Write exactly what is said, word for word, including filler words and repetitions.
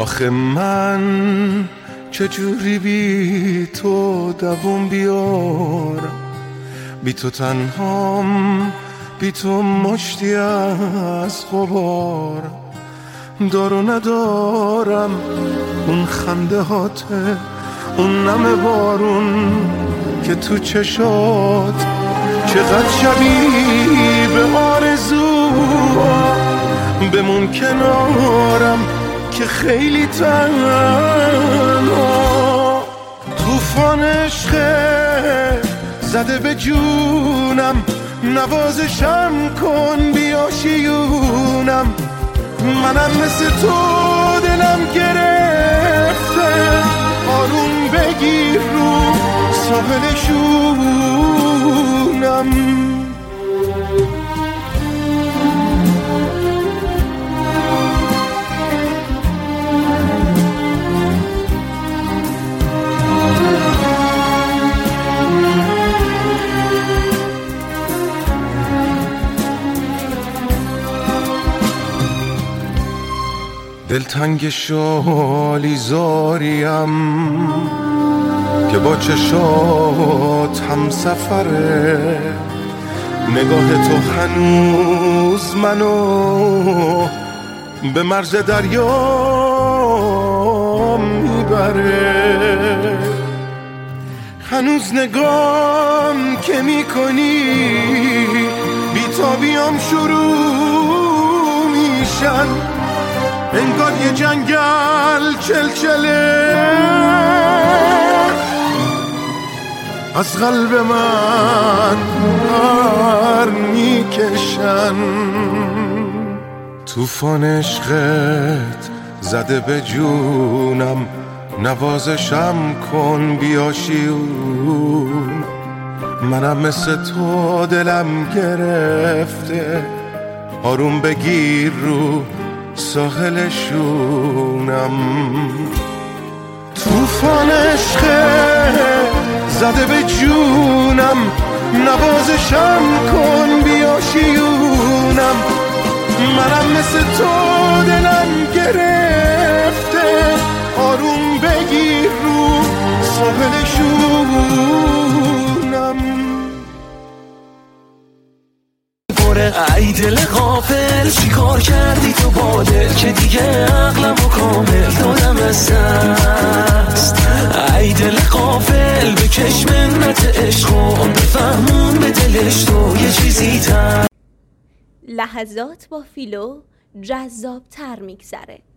آخه من چجوری بی تو دووم بیارم، بی تو تنهام، بی تو مشتی از غبار. دارو ندارم اون خنده هاته، اون نم بارون که تو چشات، چقدر شبیه به آرزو. بمون کنارم که خیلی تنها. طوفان عشق زده به جونم، نوازشم کن بیا شیونم. منم مثل تو دلم گرفته، آروم بگیر رو ساحل شونم. دلتنگ شالی زاریم که با چشات هم سفره. نگاه تو هنوز منو به مرز دریا میبره. هنوز نگام که میکنی بی‌تابیام شروع میشن. انگار یه جنگل چلچله از قلب من پر میکشن. طوفان عشقت زده به جونم، نوازشم کن بیا شیون. منم مثل تو دلم گرفته، آروم بگیر رو ساحل شونم. طوفان عشق زده به جونم، نوازشم کن بیا شیونم. منم مثل تو دلم گرفته، آروم بگیر رو ساحل شونم. ای دل غافل چی کار کردی تو با دل که دیگه عقلمو کامل دادم از دست. ای دل غافل بکش منت عشقو بفهمون به دلش تو یه چیزی تر. لحظات با فیلو جذاب تر میگذره.